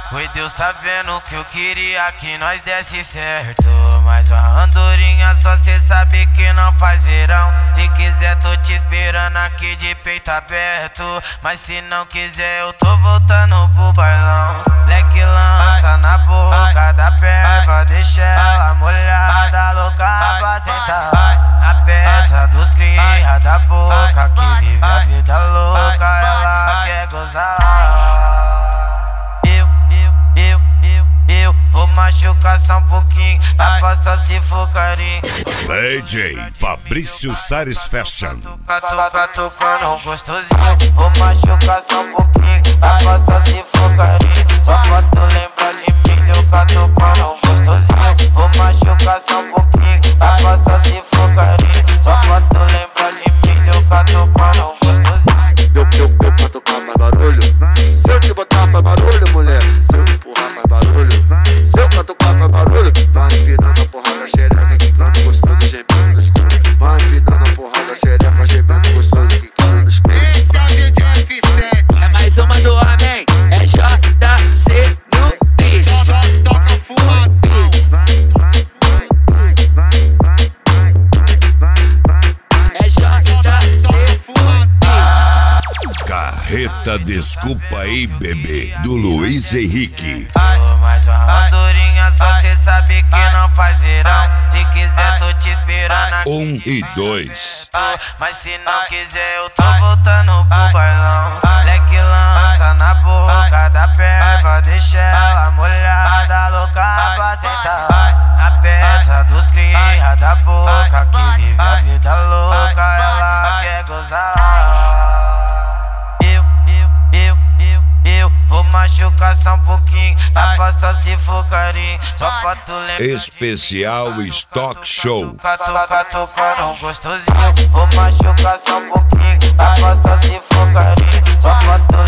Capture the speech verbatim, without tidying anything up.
Oi, Deus tá vendo que eu queria que nós desse certo, mas a andorinha só cê sabe que não faz verão. Se quiser tô te esperando aqui de peito aberto, mas se não quiser eu tô voltando pro bailão. Leque lança na boca da perva, deixa ela molhada, louca pra sentar. A peça dos cria da boca que vive a vida louca, ela quer gozar. Eu vou machucar só um pouquinho, rapaz, só se for carinho. D J Fabrício Sares Fashion. Toca, tocando gostosinho. Vou machucar só um pouquinho, rapaz, só se for carinho. Só pra tu lembrar de mim, eu tocando gostosinho. Vou machucar só um pouquinho, rapaz, só se for carinho. Só pra tu lembrar de mim, eu tocando gostosinho. Eu, eu, eu pra tocar mais barulho. Se eu te botar mais barulho, mulher, se eu empurrar mais barulho, se eu catucar mais barulho, vai empinando a porrada xereca, quicando gostoso, gemendo no escuro. Vai empinando a porrada xereca, gemendo gostoso, quicando no escuro. Esse é o D J F sete. É mais uma do homem, é J C no beat. Toca fumadão. É J C Carreta Desculpa aí, bebê, do Luiz Henrique. Mas a andorinha só cê sabe que não faz verão. Se quiser tô te esperando aqui. Um e dois. Mas se não quiser eu tô voltando pro bailão. Leque lança na boca da perva, deixa ela molhada, louca pra sentar. A peça dos cria da boca que vive a vida louca, ela quer gozar. Eu, eu, eu, eu, eu vou machucar só um pouquinho, rapaz, só se for carinho. Só pra tu lembrar. Especial Stock Show. Toca, tocando gostosinho. Vou machucar só um pouquinho, rapaz, só se for carinho. Só pra tu